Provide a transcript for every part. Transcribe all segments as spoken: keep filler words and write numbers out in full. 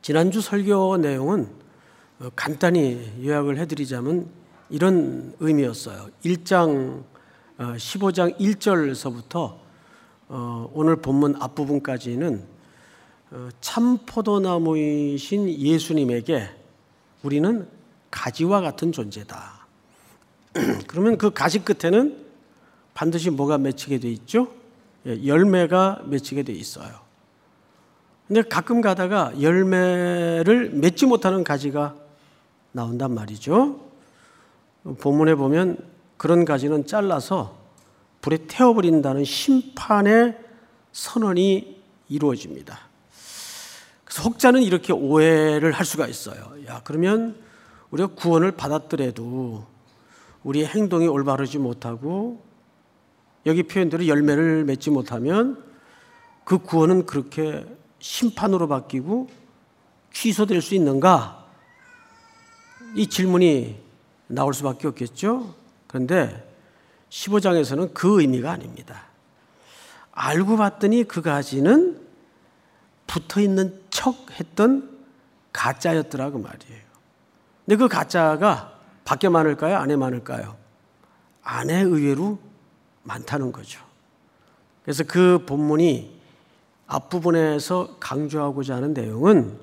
지난주 설교 내용은 간단히 요약을 해드리자면 이런 의미였어요. 일 장 십오 장 일 절서부터 오늘 본문 앞부분까지는 참 포도나무이신 예수님에게 우리는 가지와 같은 존재다. 그러면 그 가지 끝에는 반드시 뭐가 맺히게 돼 있죠? 열매가 맺히게 돼 있어요. 근데 가끔 가다가 열매를 맺지 못하는 가지가 나온단 말이죠. 본문에 보면 그런 가지는 잘라서 불에 태워버린다는 심판의 선언이 이루어집니다. 그래서 혹자는 이렇게 오해를 할 수가 있어요. 야, 그러면 우리가 구원을 받았더라도 우리의 행동이 올바르지 못하고 여기 표현대로 열매를 맺지 못하면 그 구원은 그렇게 심판으로 바뀌고 취소될 수 있는가? 이 질문이 나올 수밖에 없겠죠. 그런데 십오 장에서는 그 의미가 아닙니다. 알고 봤더니 그 가지는 붙어있는 척 했던 가짜였더라 그 말이에요. 근데 그 가짜가 밖에 많을까요? 안에 많을까요? 안에 의외로 많다는 거죠. 그래서 그 본문이 앞부분에서 강조하고자 하는 내용은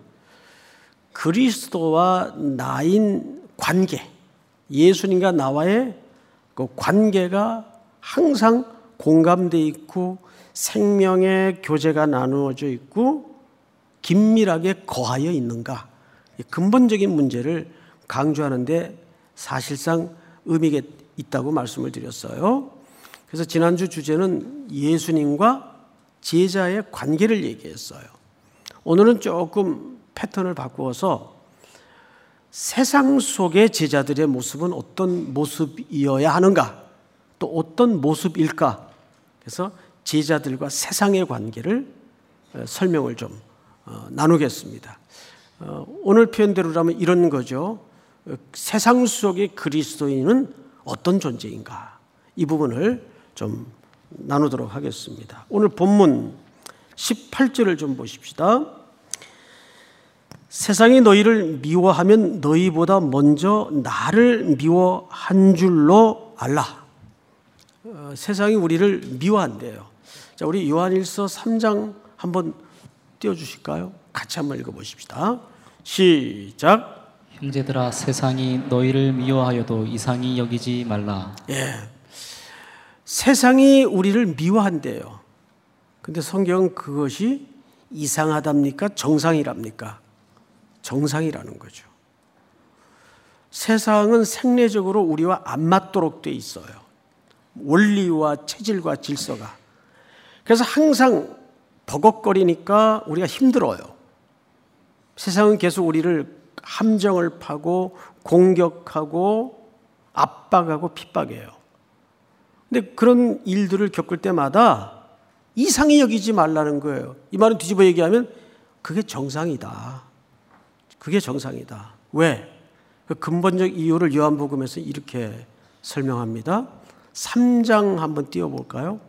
그리스도와 나인 관계, 예수님과 나와의 그 관계가 항상 공감되어 있고 생명의 교제가 나누어져 있고 긴밀하게 거하여 있는가, 근본적인 문제를 강조하는데 사실상 의미가 있다고 말씀을 드렸어요. 그래서 지난주 주제는 예수님과 제자의 관계를 얘기했어요. 오늘은 조금 패턴을 바꾸어서 세상 속의 제자들의 모습은 어떤 모습이어야 하는가, 또 어떤 모습일까, 그래서 제자들과 세상의 관계를 설명을 좀 나누겠습니다. 오늘 표현대로라면 이런 거죠. 세상 속의 그리스도인은 어떤 존재인가, 이 부분을 좀 나누도록 하겠습니다. 오늘 본문 십팔 절을 좀 보십시다. 세상이 너희를 미워하면 너희보다 먼저 나를 미워한 줄로 알라. 어, 세상이 우리를 미워한대요. 자, 우리 요한일서 삼 장 한번 띄워주실까요? 같이 한번 읽어보십시다. 시작. 형제들아, 세상이 너희를 미워하여도 이상히 여기지 말라. 예, 세상이 우리를 미워한대요. 근데 성경은 그것이 이상하답니까? 정상이랍니까? 정상이라는 거죠. 세상은 생리적으로 우리와 안 맞도록 돼 있어요. 원리와 체질과 질서가. 그래서 항상 버벅거리니까 우리가 힘들어요. 세상은 계속 우리를 함정을 파고 공격하고 압박하고 핍박해요. 근데 그런 일들을 겪을 때마다 이상히 여기지 말라는 거예요. 이 말은 뒤집어 얘기하면 그게 정상이다. 그게 정상이다. 왜? 그 근본적 이유를 요한복음에서 이렇게 설명합니다. 삼 장 한번 띄워볼까요?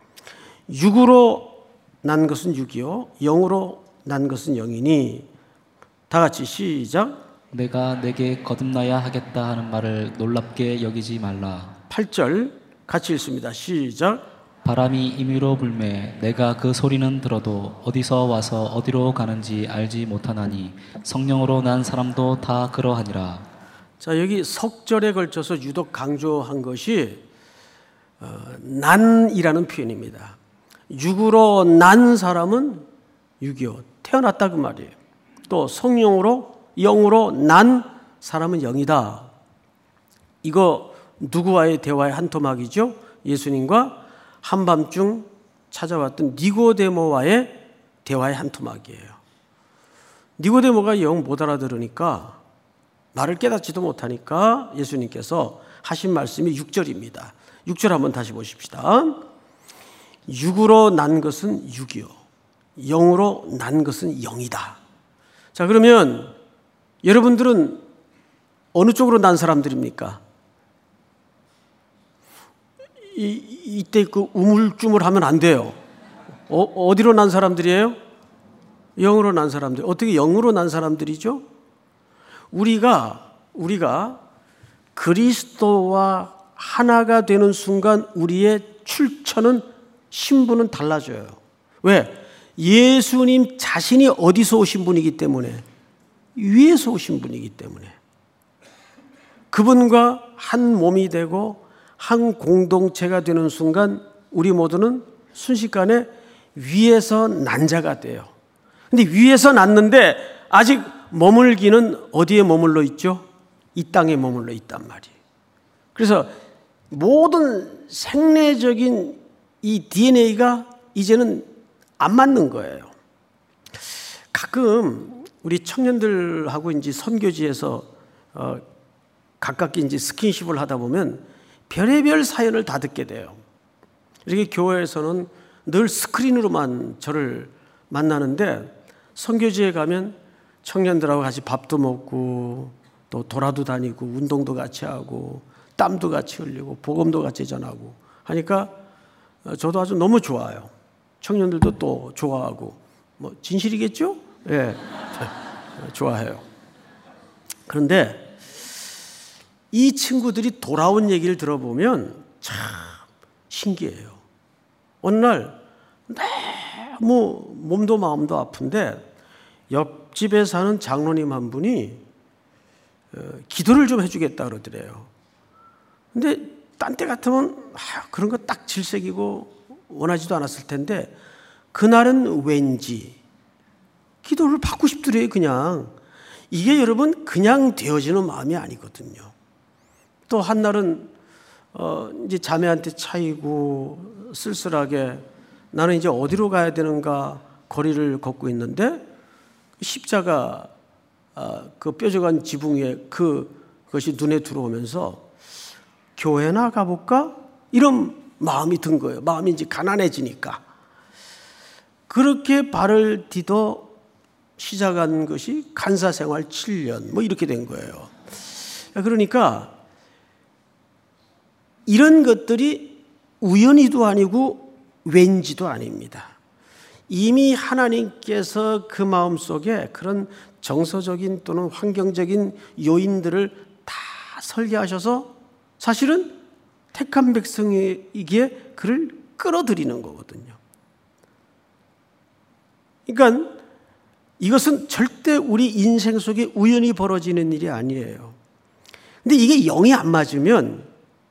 육으로 난 것은 육이요 영으로 난 것은 영이니. 다 같이 시작. 내가 내게 거듭나야 하겠다 하는 말을 놀랍게 여기지 말라. 팔 절 같이 읽습니다. 시작. 바람이 임의로 불매 내가 그 소리는 들어도 어디서 와서 어디로 가는지 알지 못하나니 성령으로 난 사람도 다 그러하니라. 자, 여기 석 절에 걸쳐서 유독 강조한 것이 어, 난이라는 표현입니다. 육으로 난 사람은 육이요 태어났다 그 말이에요. 또 성령으로 영으로 난 사람은 영이다. 이거 누구와의 대화의 한 토막이죠? 예수님과 한밤중 찾아왔던 니고데모와의 대화의 한 토막이에요. 니고데모가 영 못 알아들으니까, 말을 깨닫지도 못하니까 예수님께서 하신 말씀이 육 절입니다. 육 절 한번 다시 보십시다. 육으로 난 것은 육이요 영으로 난 것은 영이다. 자, 그러면 여러분들은 어느 쪽으로 난 사람들입니까? 이, 이때 그 우물쭈물하면 안 돼요. 어, 어디로 난 사람들이에요? 영으로 난 사람들. 어떻게 영으로 난 사람들이죠? 우리가 우리가 그리스도와 하나가 되는 순간 우리의 출처는 신분은 달라져요. 왜? 예수님 자신이 어디서 오신 분이기 때문에, 위에서 오신 분이기 때문에 그분과 한 몸이 되고 한 공동체가 되는 순간 우리 모두는 순식간에 위에서 난 자가 돼요. 근데 위에서 났는데 아직 머물기는 어디에 머물러 있죠? 이 땅에 머물러 있단 말이에요. 그래서 모든 생내적인 이 디엔에이가 이제는 안 맞는 거예요. 가끔 우리 청년들하고 이제 선교지에서 어, 가깝게 이제 스킨십을 하다 보면 별의별 사연을 다 듣게 돼요. 이렇게 교회에서는 늘 스크린으로만 저를 만나는데 선교지에 가면 청년들하고 같이 밥도 먹고 또 돌아도 다니고 운동도 같이 하고 땀도 같이 흘리고 복음도 같이 전하고 하니까 저도 아주 너무 좋아요. 청년들도 또 좋아하고 뭐 진실이겠죠? 예, 좋아해요. 그런데 이 친구들이 돌아온 얘기를 들어보면 참 신기해요. 어느 날 너무 몸도 마음도 아픈데 옆집에 사는 장로님 한 분이 기도를 좀 해주겠다 그러더래요. 근데 딴 때 같으면 그런 거 딱 질색이고 원하지도 않았을 텐데 그날은 왠지 기도를 받고 싶더래요. 그냥 이게 여러분 그냥 되어지는 마음이 아니거든요. 또 한날은 어 이제 자매한테 차이고 쓸쓸하게 나는 이제 어디로 가야 되는가 거리를 걷고 있는데 십자가 어, 그 뾰족한 지붕 위에 그 그것이 눈에 들어오면서 교회나 가볼까? 이런 마음이 든 거예요. 마음이 이제 가난해지니까. 그렇게 발을 디뎌 시작한 것이 간사 생활 칠 년 뭐 이렇게 된 거예요. 그러니까 이런 것들이 우연히도 아니고 왠지도 아닙니다. 이미 하나님께서 그 마음속에 그런 정서적인 또는 환경적인 요인들을 다 설계하셔서 사실은 택한 백성이기에 그를 끌어들이는 거거든요. 그러니까 이것은 절대 우리 인생 속에 우연히 벌어지는 일이 아니에요. 근데 이게 영이 안 맞으면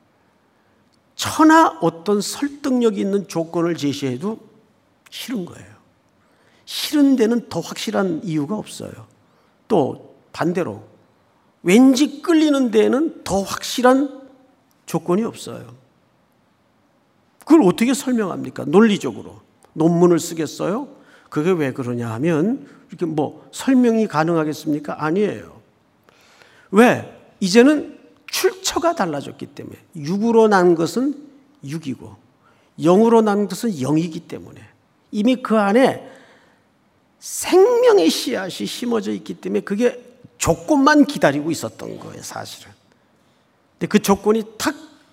천하 어떤 설득력 있는 조건을 제시해도 싫은 거예요. 싫은 데는 더 확실한 이유가 없어요. 또 반대로 왠지 끌리는 데에는 더 확실한 조건이 없어요. 그걸 어떻게 설명합니까? 논리적으로. 논문을 쓰겠어요? 그게 왜 그러냐 하면 이렇게 뭐 설명이 가능하겠습니까? 아니에요. 왜? 이제는 출처가 달라졌기 때문에. 육으로 난 것은 육이고 영으로 난 것은 영이기 때문에 이미 그 안에 생명의 씨앗이 심어져 있기 때문에 그게 조건만 기다리고 있었던 거예요, 사실은. 근데 그 조건이 탁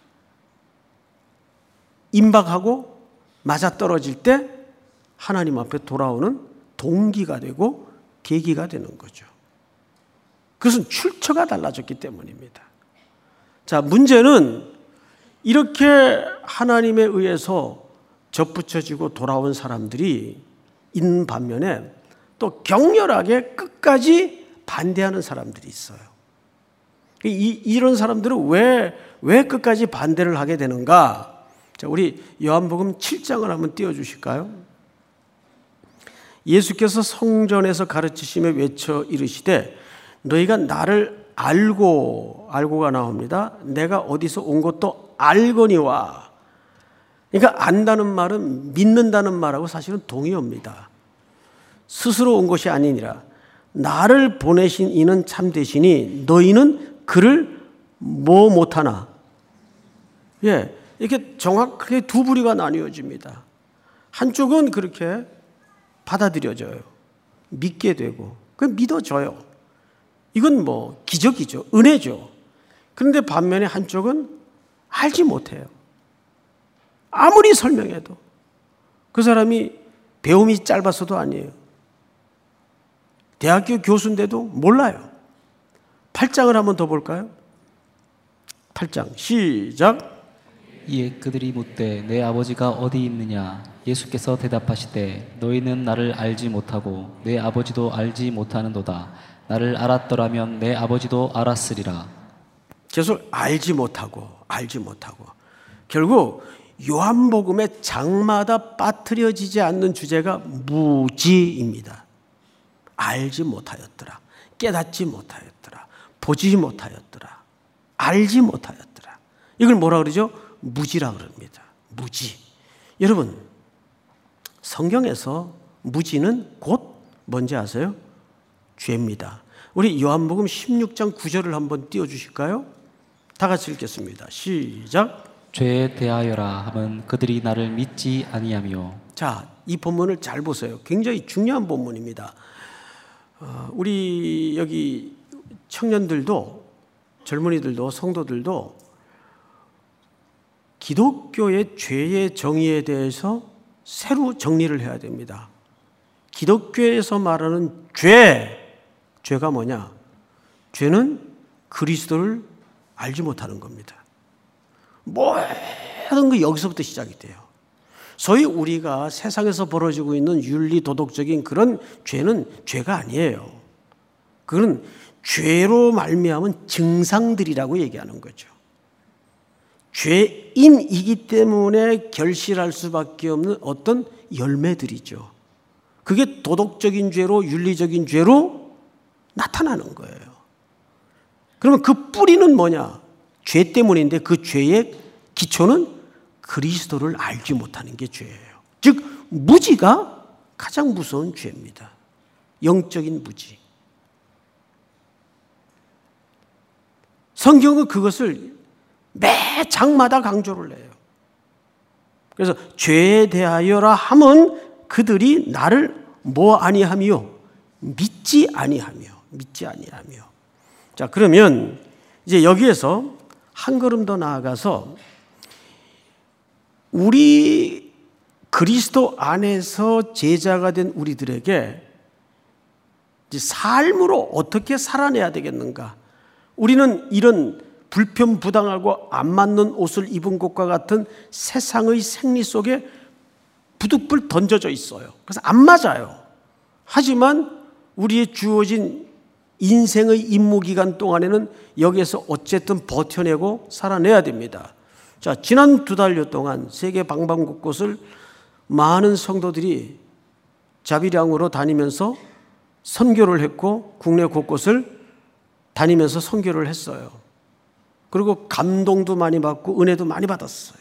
임박하고 맞아떨어질 때 하나님 앞에 돌아오는 동기가 되고 계기가 되는 거죠. 그것은 출처가 달라졌기 때문입니다. 자, 문제는 이렇게 하나님에 의해서 접붙여지고 돌아온 사람들이 있는 반면에 또 격렬하게 끝까지 반대하는 사람들이 있어요. 이, 이런 사람들은 왜, 왜 끝까지 반대를 하게 되는가? 자, 우리 요한복음 칠 장을 한번 띄워주실까요? 예수께서 성전에서 가르치시며 외쳐 이르시되 너희가 나를 알고, 알고가 나옵니다. 내가 어디서 온 것도 알거니와. 그러니까 안다는 말은 믿는다는 말하고 사실은 동의어입니다. 스스로 온 것이 아니니라. 나를 보내신 이는 참되시니 너희는 그를 뭐 못하나. 예, 이렇게 정확하게 두 부류가 나뉘어집니다. 한쪽은 그렇게 받아들여져요. 믿게 되고 그 믿어져요. 이건 뭐 기적이죠. 은혜죠. 그런데 반면에 한쪽은 알지 못해요. 아무리 설명해도 그 사람이 배움이 짧아서도 아니에요. 대학교 교수인데도 몰라요. 팔 장을 한번 더 볼까요? 팔 장 시작. 이에 그들이 묻되 내 아버지가 어디 있느냐? 예수께서 대답하시되 너희는 나를 알지 못하고 내 아버지도 알지 못하는도다. 나를 알았더라면 내 아버지도 알았으리라. 계속 알지 못하고 알지 못하고 결국 요한복음의 장마다 빠뜨려지지 않는 주제가 무지입니다. 알지 못하였더라. 깨닫지 못하였더라. 보지 못하였더라. 알지 못하였더라. 이걸 뭐라 그러죠? 무지라 그럽니다. 무지. 여러분, 성경에서 무지는 곧 뭔지 아세요? 죄입니다. 우리 요한복음 십육 장 구 절을 한번 띄워주실까요? 다 같이 읽겠습니다. 시작. 죄에 대하여라 하면 그들이 나를 믿지 아니하며. 자, 이 본문을 잘 보세요. 굉장히 중요한 본문입니다. 어, 우리 여기 청년들도 젊은이들도 성도들도 기독교의 죄의 정의에 대해서 새로 정리를 해야 됩니다. 기독교에서 말하는 죄, 죄가 뭐냐? 죄는 그리스도를 알지 못하는 겁니다. 모든 게 여기서부터 시작이 돼요. 소위 우리가 세상에서 벌어지고 있는 윤리 도덕적인 그런 죄는 죄가 아니에요. 그건 죄로 말미암은 증상들이라고 얘기하는 거죠. 죄인이기 때문에 결실할 수밖에 없는 어떤 열매들이죠. 그게 도덕적인 죄로 윤리적인 죄로 나타나는 거예요. 그러면 그 뿌리는 뭐냐? 죄 때문인데 그 죄의 기초는 그리스도를 알지 못하는 게 죄예요. 즉 무지가 가장 무서운 죄입니다. 영적인 무지. 성경은 그것을 매 장마다 강조를 해요. 그래서 죄에 대하여라 함은 그들이 나를 뭐 아니하며 믿지 아니하며 믿지 아니하며. 자, 그러면 이제 여기에서 한 걸음 더 나아가서 우리 그리스도 안에서 제자가 된 우리들에게 이제 삶으로 어떻게 살아내야 되겠는가? 우리는 이런 불편부당하고 안 맞는 옷을 입은 것과 같은 세상의 생리 속에 부득불 던져져 있어요. 그래서 안 맞아요. 하지만 우리의 주어진 인생의 임무기간 동안에는 여기에서 어쨌든 버텨내고 살아내야 됩니다. 자, 지난 두 달여 동안 세계 방방곳곳을 많은 성도들이 자비량으로 다니면서 선교를 했고 국내 곳곳을 다니면서 선교를 했어요. 그리고 감동도 많이 받고 은혜도 많이 받았어요.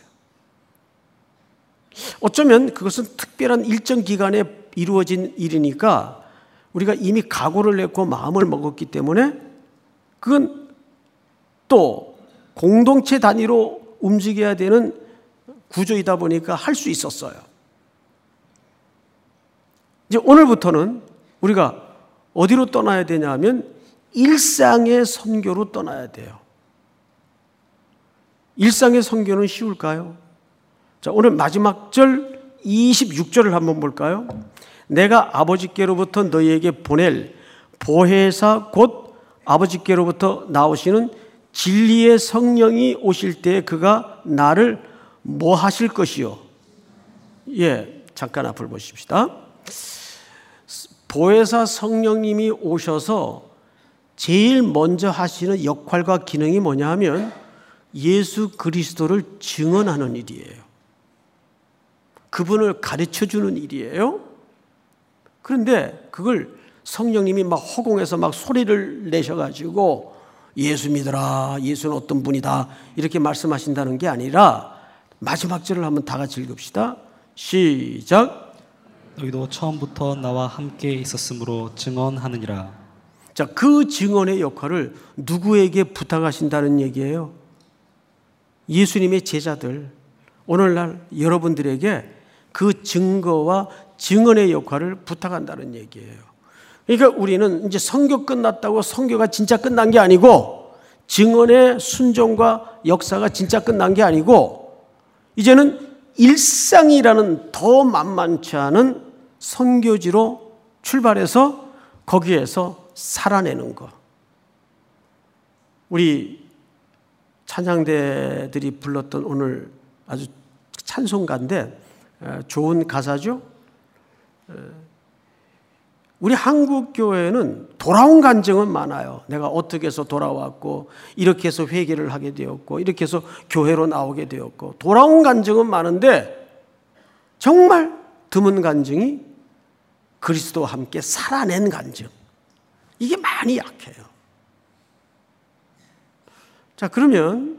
어쩌면 그것은 특별한 일정 기간에 이루어진 일이니까 우리가 이미 각오를 했고 마음을 먹었기 때문에 그건 또 공동체 단위로 움직여야 되는 구조이다 보니까 할 수 있었어요. 이제 오늘부터는 우리가 어디로 떠나야 되냐 하면 일상의 선교로 떠나야 돼요. 일상의 선교는 쉬울까요? 자, 오늘 마지막 절 이십육 절을 한번 볼까요? 내가 아버지께로부터 너희에게 보낼 보혜사 곧 아버지께로부터 나오시는 진리의 성령이 오실 때 그가 나를 뭐 하실 것이요? 예, 잠깐 앞을 보십시다. 보혜사 성령님이 오셔서 제일 먼저 하시는 역할과 기능이 뭐냐 하면 예수 그리스도를 증언하는 일이에요. 그분을 가르쳐주는 일이에요. 그런데 그걸 성령님이 막 허공에서 막 소리를 내셔가지고 예수 믿어라, 예수는 어떤 분이다 이렇게 말씀하신다는 게 아니라 마지막 절을 한번 다 같이 읽읍시다. 시작. 너희도 처음부터 나와 함께 있었으므로 증언하느니라. 자, 그 증언의 역할을 누구에게 부탁하신다는 얘기예요? 예수님의 제자들, 오늘날 여러분들에게 그 증거와 증언의 역할을 부탁한다는 얘기예요. 그러니까 우리는 이제 선교 끝났다고 선교가 진짜 끝난 게 아니고 증언의 순종과 역사가 진짜 끝난 게 아니고 이제는 일상이라는 더 만만치 않은 선교지로 출발해서 거기에서 살아내는 것. 우리 찬양대들이 불렀던 오늘 아주 찬송가인데 좋은 가사죠. 우리 한국 교회는 돌아온 간증은 많아요. 내가 어떻게 해서 돌아왔고, 이렇게 해서 회개를 하게 되었고, 이렇게 해서 교회로 나오게 되었고, 돌아온 간증은 많은데 정말 드문 간증이 그리스도와 함께 살아낸 간증. 이게 많이 약해요. 자, 그러면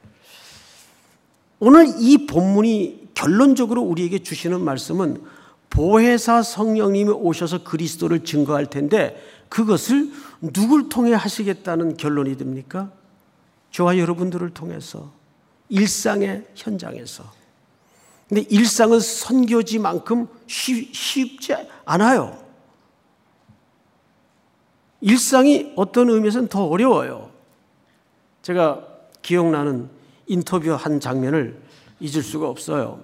오늘 이 본문이 결론적으로 우리에게 주시는 말씀은 보혜사 성령님이 오셔서 그리스도를 증거할 텐데 그것을 누굴 통해 하시겠다는 결론이 됩니까? 저와 여러분들을 통해서, 일상의 현장에서. 근데 일상은 선교지만큼 쉽, 쉽지 않아요. 일상이 어떤 의미에서는 더 어려워요. 제가 기억나는 인터뷰 한 장면을 잊을 수가 없어요.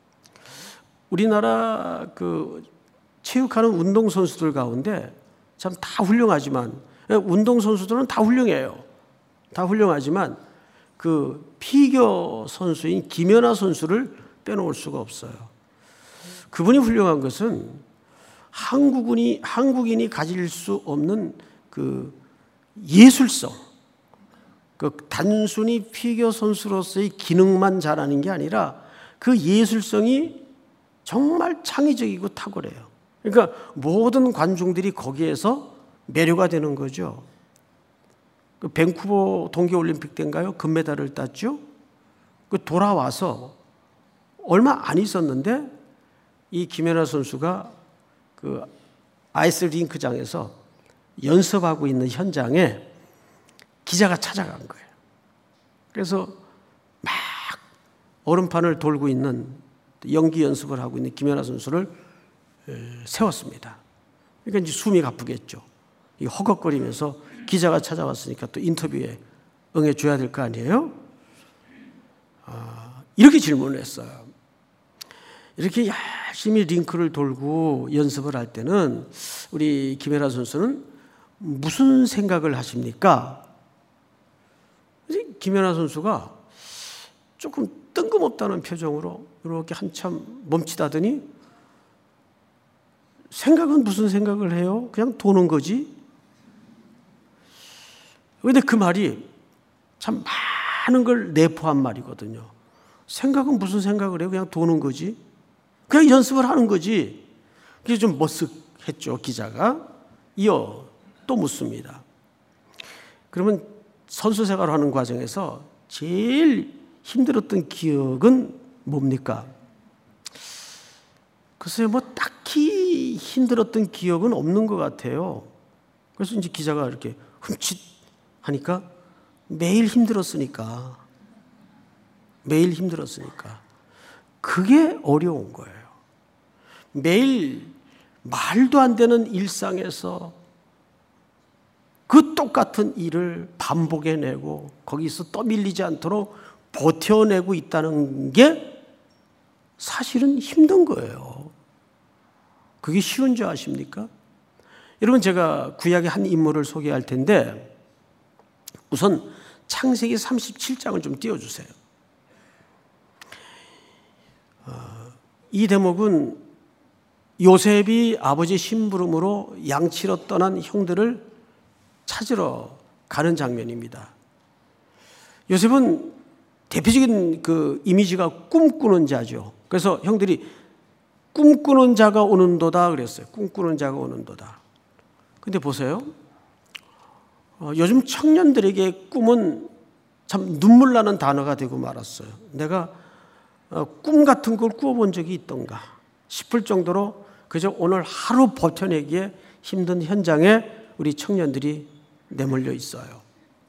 우리나라 그 체육하는 운동선수들 가운데 참 다 훌륭하지만, 운동선수들은 다 훌륭해요. 다 훌륭하지만 그 피겨 선수인 김연아 선수를 빼놓을 수가 없어요. 그분이 훌륭한 것은 한국인이, 한국인이 가질 수 없는 그 예술성, 그 단순히 피겨 선수로서의 기능만 잘하는 게 아니라 그 예술성이 정말 창의적이고 탁월해요. 그러니까 모든 관중들이 거기에서 매료가 되는 거죠. 그 밴쿠버 동계올림픽 때인가요? 금메달을 땄죠. 그 돌아와서 얼마 안 있었는데 이 김연아 선수가 그 아이스 링크장에서 연습하고 있는 현장에 기자가 찾아간 거예요. 그래서 막 얼음판을 돌고 있는, 연기 연습을 하고 있는 김연아 선수를 세웠습니다. 그러니까 이제 숨이 가쁘겠죠. 허걱거리면서 기자가 찾아왔으니까 또 인터뷰에 응해줘야 될 거 아니에요? 아, 이렇게 질문을 했어요. 이렇게 열심히 링크를 돌고 연습을 할 때는 우리 김연아 선수는 무슨 생각을 하십니까? 김연아 선수가 조금 뜬금없다는 표정으로 이렇게 한참 멈칫하더니, 생각은 무슨 생각을 해요? 그냥 도는 거지. 그런데 그 말이 참 많은 걸 내포한 말이거든요. 생각은 무슨 생각을 해요? 그냥 도는 거지. 그냥 연습을 하는 거지. 그게 좀 머쓱했죠, 기자가. 이어 또 묻습니다. 그러면 선수 생활을 하는 과정에서 제일 힘들었던 기억은 뭡니까? 글쎄요, 뭐 딱히 힘들었던 기억은 없는 것 같아요. 그래서 이제 기자가 이렇게 흠칫 하니까 매일 힘들었으니까, 매일 힘들었으니까. 그게 어려운 거예요. 매일 말도 안 되는 일상에서 그 똑같은 일을 반복해내고 거기서 떠밀리지 않도록 버텨내고 있다는 게 사실은 힘든 거예요. 그게 쉬운 줄 아십니까? 여러분, 제가 구약의 한 인물을 소개할 텐데 우선 창세기 삼십칠 장을 좀 띄워주세요. 이 대목은 요셉이 아버지 심부름으로 양치러 떠난 형들을 찾으러 가는 장면입니다. 요셉은 대표적인 그 이미지가 꿈꾸는 자죠. 그래서 형들이 꿈꾸는 자가 오는도다 그랬어요. 꿈꾸는 자가 오는도다. 근데 보세요. 어, 요즘 청년들에게 꿈은 참 눈물 나는 단어가 되고 말았어요. 내가 어, 꿈 같은 걸 꾸어본 적이 있던가 싶을 정도로 그저 오늘 하루 버텨내기에 힘든 현장에 우리 청년들이 내몰려 있어요.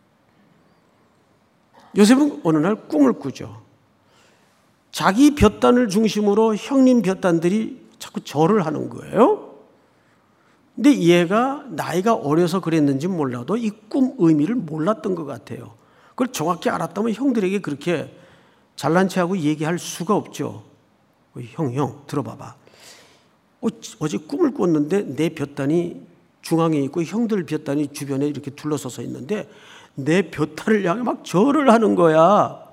요셉은 어느 날 꿈을 꾸죠. 자기 볕단을 중심으로 형님 볕단들이 자꾸 절을 하는 거예요. 근데 얘가 나이가 어려서 그랬는지 몰라도 이 꿈 의미를 몰랐던 것 같아요. 그걸 정확히 알았다면 형들에게 그렇게 잘난 체하고 얘기할 수가 없죠. 형, 형, 들어봐봐. 어, 어제 꿈을 꿨는데 내 볕단이 중앙에 있고 형들 볕단이 주변에 이렇게 둘러서서 있는데 내 볕단을 향해 막 절을 하는 거야.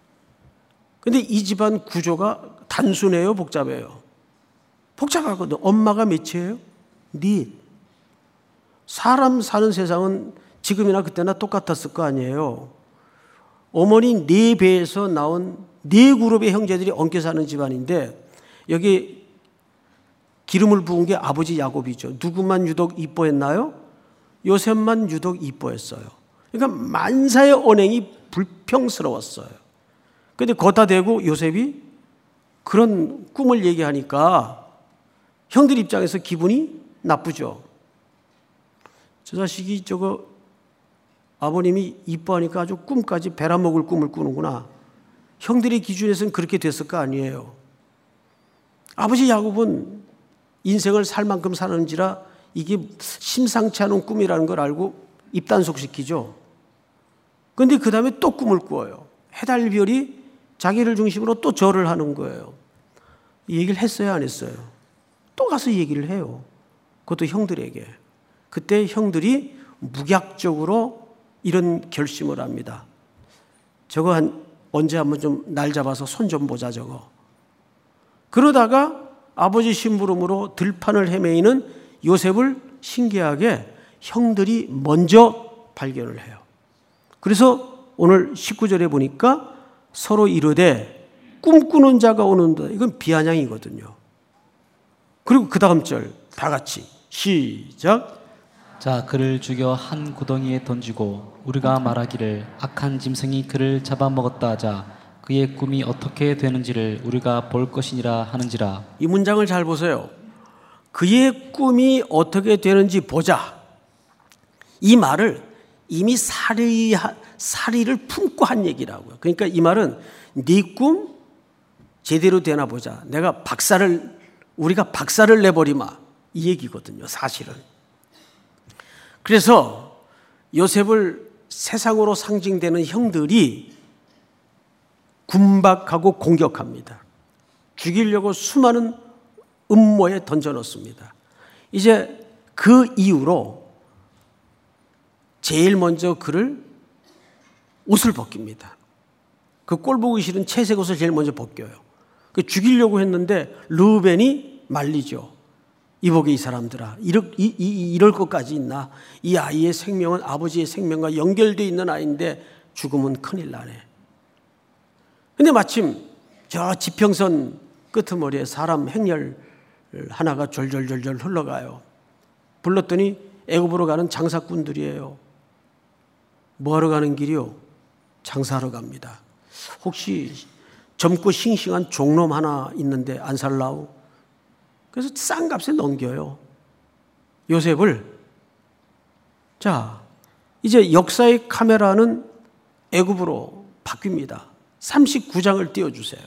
근데 이 집안 구조가 단순해요, 복잡해요? 복잡하거든. 엄마가 몇이에요? 넷. 사람 사는 세상은 지금이나 그때나 똑같았을 거 아니에요. 어머니 네 배에서 나온 네 그룹의 형제들이 엉켜 사는 집안인데 여기 기름을 부은 게 아버지 야곱이죠. 누구만 유독 이뻐했나요? 요셉만 유독 이뻐했어요. 그러니까 만사의 언행이 불평스러웠어요. 그런데 거기다 대고 요셉이 그런 꿈을 얘기하니까 형들 입장에서 기분이 나쁘죠. 저 자식이 저거 아버님이 이뻐하니까 아주 꿈까지 베라먹을 꿈을 꾸는구나. 형들의 기준에서는 그렇게 됐을 거 아니에요. 아버지 야곱은 인생을 살 만큼 사는지라 이게 심상치 않은 꿈이라는 걸 알고 입단속시키죠. 그런데 그 다음에 또 꿈을 꾸어요. 해달별이 자기를 중심으로 또 절을 하는 거예요. 이 얘기를 했어요, 안 했어요? 또 가서 얘기를 해요. 그것도 형들에게. 그때 형들이 묵약적으로 이런 결심을 합니다. 저거 한 언제 한번 좀 날 잡아서 손 좀 보자 저거. 그러다가 아버지 심부름으로 들판을 헤매이는 요셉을 신기하게 형들이 먼저 발견을 해요. 그래서 오늘 십구 절에 보니까 서로 이르되 꿈꾸는 자가 오는다. 이건 비아냥이거든요. 그리고 그 다음 절 다 같이 시작. 자, 그를 죽여 한 구덩이에 던지고 우리가 말하기를 악한 짐승이 그를 잡아먹었다 하자 그의 꿈이 어떻게 되는지를 우리가 볼 것이니라 하는지라. 이 문장을 잘 보세요. 그의 꿈이 어떻게 되는지 보자. 이 말을 이미 사리, 사리를 품고 한 얘기라고요. 그러니까 이 말은 네 꿈 제대로 되나 보자. 내가 박살을 우리가 박살을 내버리마. 이 얘기거든요, 사실은. 그래서 요셉을 세상으로 상징되는 형들이 군박하고 공격합니다. 죽이려고 수많은 음모에 던져놓습니다. 이제 그 이후로 제일 먼저 그를 옷을 벗깁니다. 그 꼴 보기 싫은 채색 옷을 제일 먼저 벗겨요. 그 죽이려고 했는데 르우벤이 말리죠. 이보게 이 사람들아, 이럴, 이, 이, 이럴 것까지 있나? 이 아이의 생명은 아버지의 생명과 연결되어 있는 아이인데 죽으면 큰일 나네. 근데 마침 저 지평선 끄트머리에 사람 행렬 하나가 졸졸졸졸 흘러가요. 불렀더니 애굽으로 가는 장사꾼들이에요. 뭐하러 가는 길이요? 장사하러 갑니다. 혹시 젊고 싱싱한 종놈 하나 있는데 안 살라우? 그래서 싼 값에 넘겨요. 요셉을. 자, 이제 역사의 카메라는 애굽으로 바뀝니다. 삼십구 장을 띄워주세요.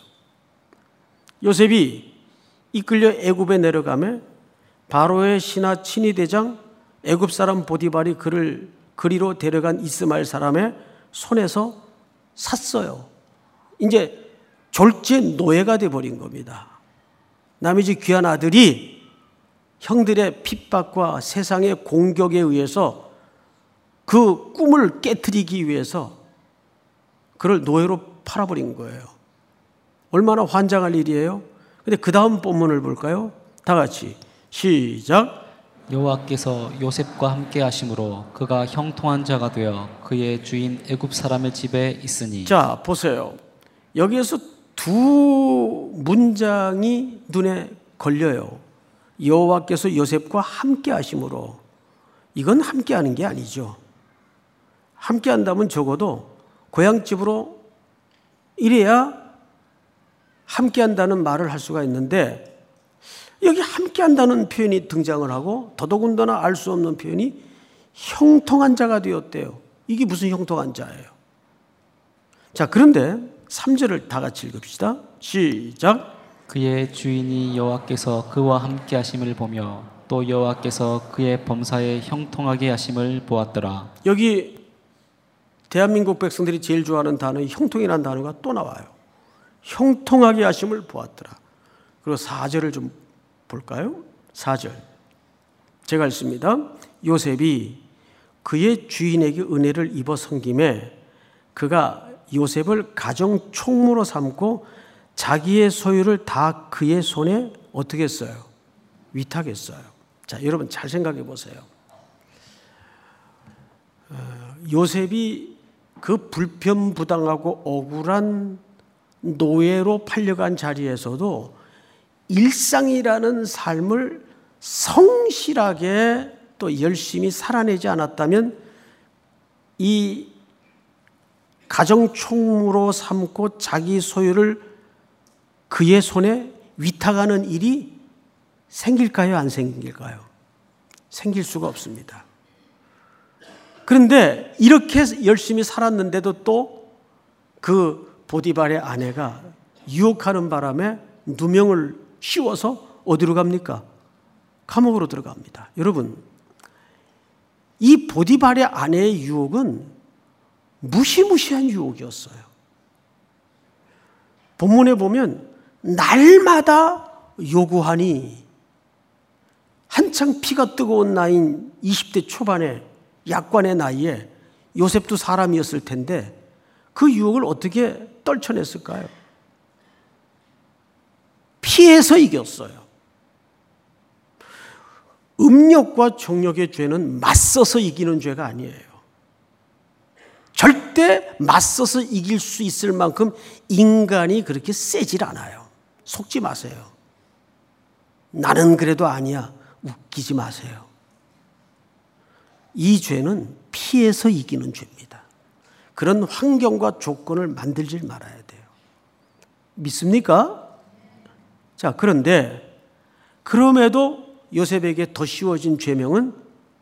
요셉이 이끌려 애굽에 내려가며 바로의 신하 친위대장 애굽 사람 보디발이 그를 그리로 데려간 이스마엘 사람의 손에서 샀어요. 이제 졸제 노예가 돼버린 겁니다. 남의 집 귀한 아들이 형들의 핍박과 세상의 공격에 의해서 그 꿈을 깨트리기 위해서 그를 노예로 팔아버린 거예요. 얼마나 환장할 일이에요? 근데 그 다음 본문을 볼까요? 다 같이 시작. 여호와께서 요셉과 함께 하심으로 그가 형통한 자가 되어 그의 주인 애굽 사람의 집에 있으니. 자, 보세요. 여기에서 두 문장이 눈에 걸려요. 여호와께서 요셉과 함께 하심으로. 이건 함께 하는 게 아니죠. 함께 한다면 적어도 고향집으로 이래야 함께 한다는 말을 할 수가 있는데 여기 함께 한다는 표현이 등장을 하고 더더군다나 알 수 없는 표현이 형통한 자가 되었대요. 이게 무슨 형통한 자예요? 자, 그런데 삼 절을 다 같이 읽읍시다. 시작. 그의 주인이 여호와께서 그와 함께 하심을 보며 또 여호와께서 그의 범사에 형통하게 하심을 보았더라. 여기 대한민국 백성들이 제일 좋아하는 단어 형통이라는 단어가 또 나와요. 형통하게 하심을 보았더라. 그리고 사 절을 좀 볼까요? 사 절 제가 읽습니다. 요셉이 그의 주인에게 은혜를 입어 섬김에 그가 요셉을 가정 총무로 삼고 자기의 소유를 다 그의 손에 어떻게 했어요? 위탁했어요. 자, 여러분 잘 생각해 보세요. 어, 요셉이 그 불편부당하고 억울한 노예로 팔려간 자리에서도 일상이라는 삶을 성실하게 또 열심히 살아내지 않았다면 이 가정 총무로 삼고 자기 소유를 그의 손에 위탁하는 일이 생길까요? 안 생길까요? 생길 수가 없습니다. 그런데 이렇게 열심히 살았는데도 또 그 보디발의 아내가 유혹하는 바람에 누명을 씌워서 어디로 갑니까? 감옥으로 들어갑니다. 여러분, 이 보디발의 아내의 유혹은 무시무시한 유혹이었어요. 본문에 보면 날마다 요구하니 한창 피가 뜨거운 나이인 이십 대 초반의 약관의 나이에 요셉도 사람이었을 텐데 그 유혹을 어떻게 떨쳐냈을까요? 피해서 이겼어요. 음욕과 정욕의 죄는 맞서서 이기는 죄가 아니에요. 절대 맞서서 이길 수 있을 만큼 인간이 그렇게 세질 않아요. 속지 마세요. 나는 그래도 아니야. 웃기지 마세요. 이 죄는 피해서 이기는 죄입니다. 그런 환경과 조건을 만들지 말아야 돼요. 믿습니까? 자, 그런데 그럼에도 요셉에게 더 씌워진 죄명은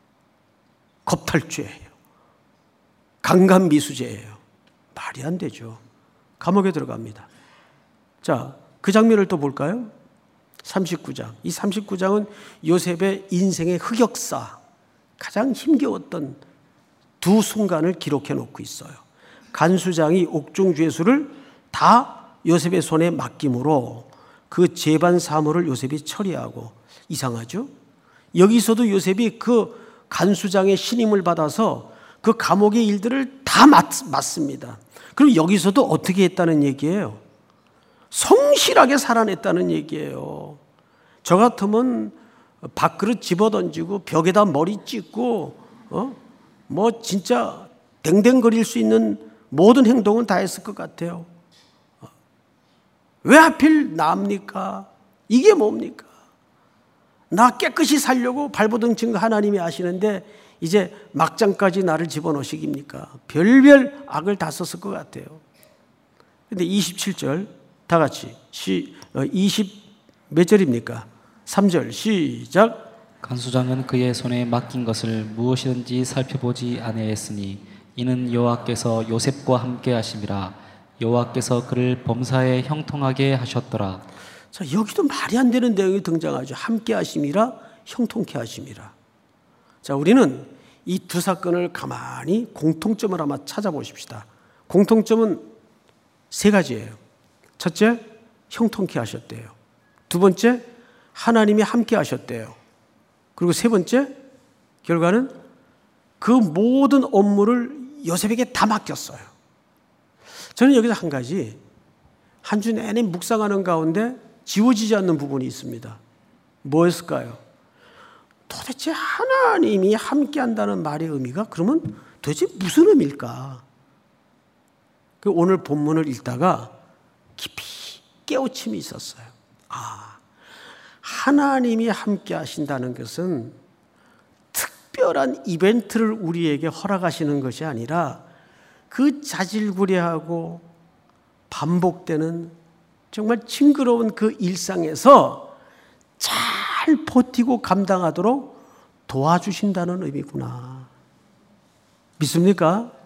겁탈죄예요. 강간미수죄예요. 말이 안 되죠. 감옥에 들어갑니다. 자, 그 장면을 또 볼까요? 삼십구 장. 이 삼십구 장은 요셉의 인생의 흑역사, 가장 힘겨웠던 두 순간을 기록해 놓고 있어요. 간수장이 옥중 죄수를 다 요셉의 손에 맡김으로 그 재반 사물을 요셉이 처리하고, 이상하죠? 여기서도 요셉이 그 간수장의 신임을 받아서 그 감옥의 일들을 다 맡, 맡습니다. 그럼 여기서도 어떻게 했다는 얘기예요? 성실하게 살아냈다는 얘기예요. 저 같으면 밥그릇 집어던지고 벽에다 머리 찍고 어? 뭐 진짜 댕댕거릴 수 있는 모든 행동은 다 했을 것 같아요. 왜 하필 나입니까? 이게 뭡니까? 나 깨끗이 살려고 발버둥 친 거 하나님이 아시는데 이제 막장까지 나를 집어넣으시깁니까? 별별 악을 다 썼을 것 같아요. 근데 이십칠 절 다 같이 시, 이십 몇 절입니까? 삼 절 시작. 간수장은 그의 손에 맡긴 것을 무엇이든지 살펴보지 아니하였으니 이는 여호와께서 요셉과 함께 하심이라. 여호와께서 그를 범사에 형통하게 하셨더라. 자, 여기도 말이 안 되는 내용이 등장하죠. 함께 하심이라, 형통케 하심이라. 자, 우리는 이 두 사건을 가만히 공통점을 한번 찾아보십시다. 공통점은 세 가지예요. 첫째, 형통케 하셨대요. 두 번째, 하나님이 함께 하셨대요. 그리고 세 번째, 결과는 그 모든 업무를 요셉에게 다 맡겼어요. 저는 여기서 한 가지, 한 주 내내 묵상하는 가운데 지워지지 않는 부분이 있습니다. 뭐였을까요? 도대체 하나님이 함께 한다는 말의 의미가 그러면 도대체 무슨 의미일까? 오늘 본문을 읽다가 깊이 깨우침이 있었어요. 아, 하나님이 함께 하신다는 것은 특별한 이벤트를 우리에게 허락하시는 것이 아니라 그 자질구레하고 반복되는 정말 징그러운 그 일상에서 잘 버티고 감당하도록 도와주신다는 의미구나. 믿습니까?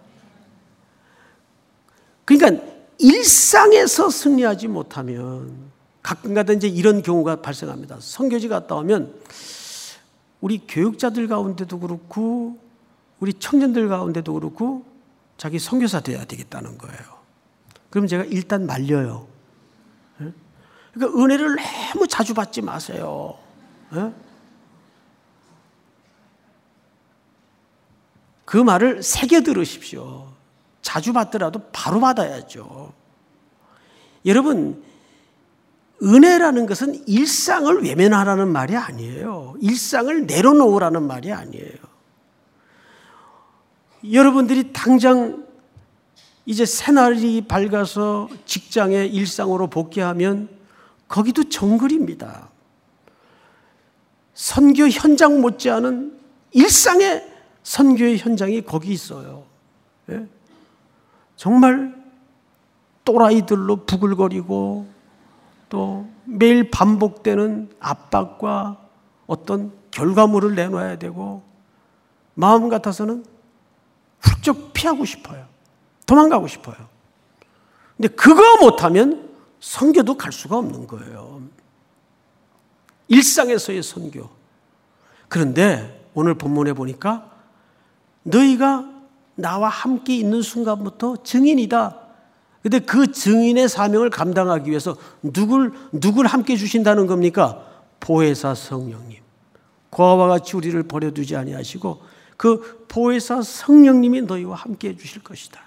그러니까 일상에서 승리하지 못하면 가끔가다 이제 이런 경우가 발생합니다. 선교지 갔다 오면 우리 교육자들 가운데도 그렇고 우리 청년들 가운데도 그렇고 자기 선교사 돼야 되겠다는 거예요. 그럼 제가 일단 말려요. 그러니까 은혜를 너무 자주 받지 마세요. 그 말을 새겨 들으십시오. 자주 받더라도 바로 받아야죠. 여러분, 은혜라는 것은 일상을 외면하라는 말이 아니에요. 일상을 내려놓으라는 말이 아니에요. 여러분들이 당장 이제 새날이 밝아서 직장에 일상으로 복귀하면 거기도 정글입니다. 선교 현장 못지않은 일상의 선교의 현장이 거기 있어요. 예? 정말 또라이들로 부글거리고 또 매일 반복되는 압박과 어떤 결과물을 내놔야 되고 마음 같아서는 훌쩍 피하고 싶어요. 도망가고 싶어요. 근데 그거 못하면 선교도 갈 수가 없는 거예요. 일상에서의 선교. 그런데 오늘 본문에 보니까 너희가 나와 함께 있는 순간부터 증인이다. 근데 그 증인의 사명을 감당하기 위해서 누굴, 누굴 함께 주신다는 겁니까? 보혜사 성령님. 고아와 같이 우리를 버려두지 아니하시고 그 보혜사 성령님이 너희와 함께 해주실 것이다.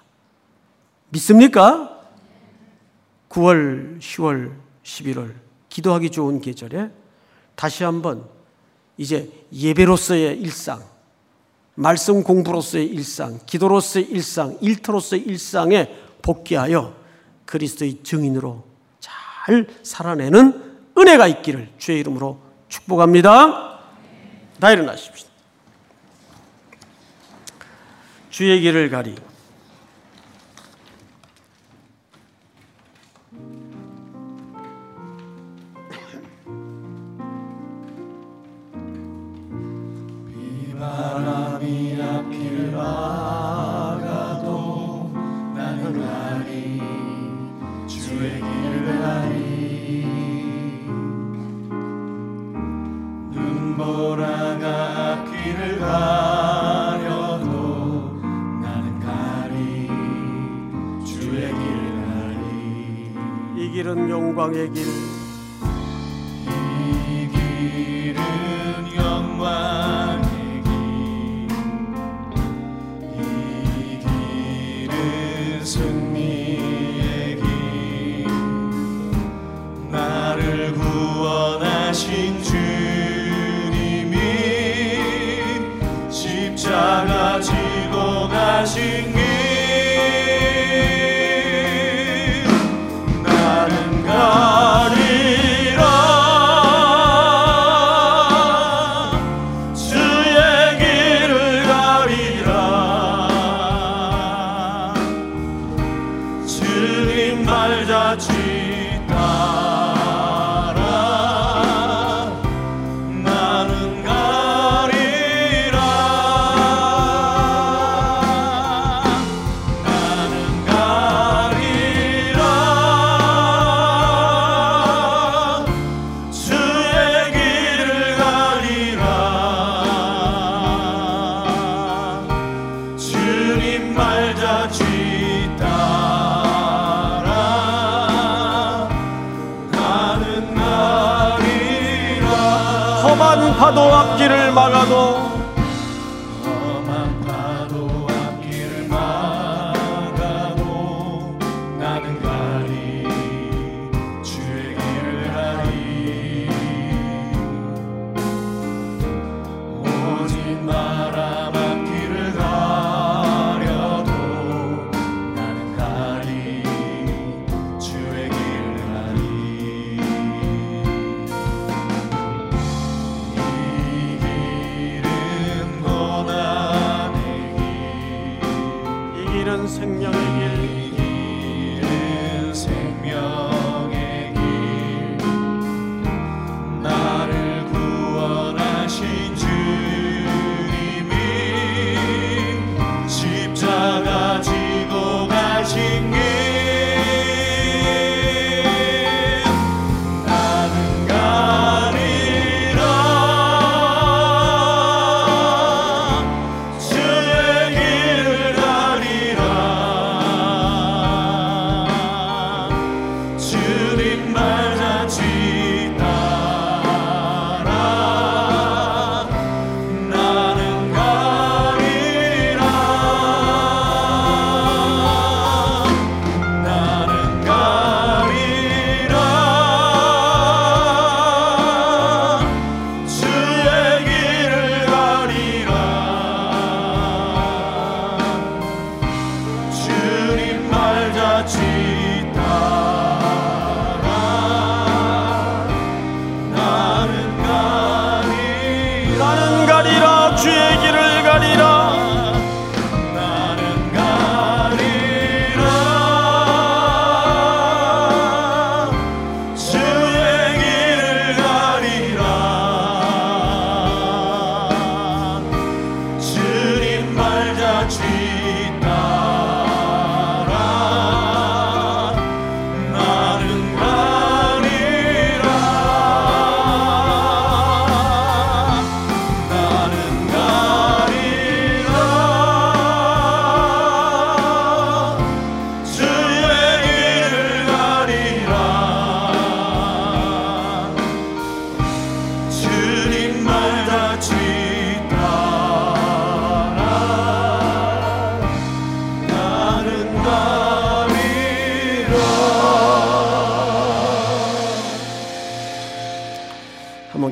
믿습니까? 구월, 시월, 십일월 기도하기 좋은 계절에 다시 한번 이제 예배로서의 일상, 말씀 공부로서의 일상, 기도로서의 일상, 일터로서의 일상에 복귀하여 그리스도의 증인으로 잘 살아내는 은혜가 있기를 주의 이름으로 축복합니다. 다 일어나십시오. 주의 길을 가리. 비바람이 앞길 막아도 나는 가리 주의 길을 가리 눈보라가 앞길을 가려도 나는 가리 주의 길을 가리 이 길은 영광의 길, 이 길은 영광의 승리의 길 나를 구원하신 주님이 십자가 지고 가신 길 나는 가리라 주의 길을 가리라 주님 발자취 따라 나는 가리라 나는 가리라 주의 길을 가리라 주님 발자취 따라 나는 가리라 험한 파도 앞길을 막아도 험한 파도 앞길을 막아도 나는 가리 주의 길을 가리 오직 바람 앞길을 가려도 나는 가리 주의 길을 가리 이 길은 고난의 길 이 길은 생명의 길, 이 길은 생명의 길 나를 구원하신 주님이 십자가 지고 가신 길 나는 가리라 주의 길을 가리라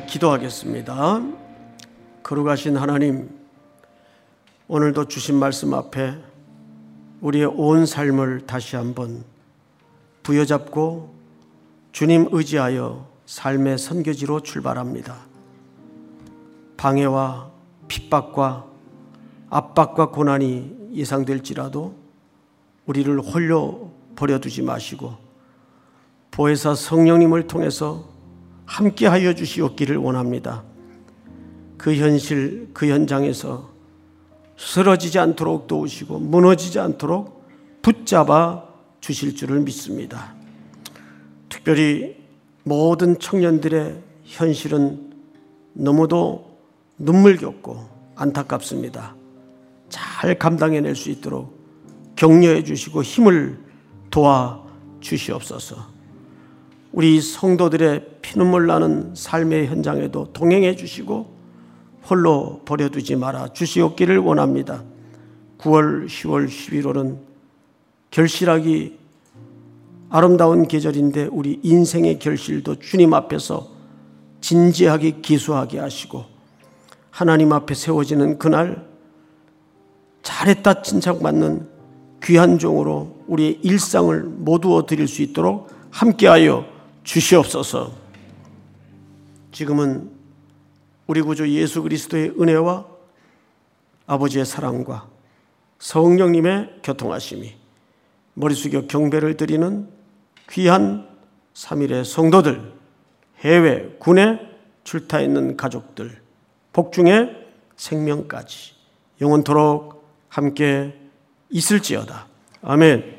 기도하겠습니다. 거룩하신 하나님, 오늘도 주신 말씀 앞에 우리의 온 삶을 다시 한번 부여잡고 주님 의지하여 삶의 선교지로 출발합니다. 방해와 핍박과 압박과 고난이 예상될지라도 우리를 홀로 버려두지 마시고 보혜사 성령님을 통해서 함께하여 주시옵기를 원합니다. 그 현실, 그 현장에서 쓰러지지 않도록 도우시고 무너지지 않도록 붙잡아 주실 줄을 믿습니다. 특별히 모든 청년들의 현실은 너무도 눈물겹고 안타깝습니다. 잘 감당해낼 수 있도록 격려해 주시고 힘을 도와 주시옵소서. 우리 성도들의 피눈물 나는 삶의 현장에도 동행해 주시고 홀로 버려두지 말아 주시옵기를 원합니다. 구월, 시월, 십일월은 결실하기 아름다운 계절인데 우리 인생의 결실도 주님 앞에서 진지하게 기수하게 하시고 하나님 앞에 세워지는 그날 잘했다 칭찬받는 귀한 종으로 우리의 일상을 모두어 드릴 수 있도록 함께하여 주시옵소서. 지금은 우리 구주 예수 그리스도의 은혜와 아버지의 사랑과 성령님의 교통하심이 머리 숙여 경배를 드리는 귀한 삼일의 성도들, 해외, 군에 출타 있는 가족들, 복중의 생명까지 영원토록 함께 있을지어다. 아멘.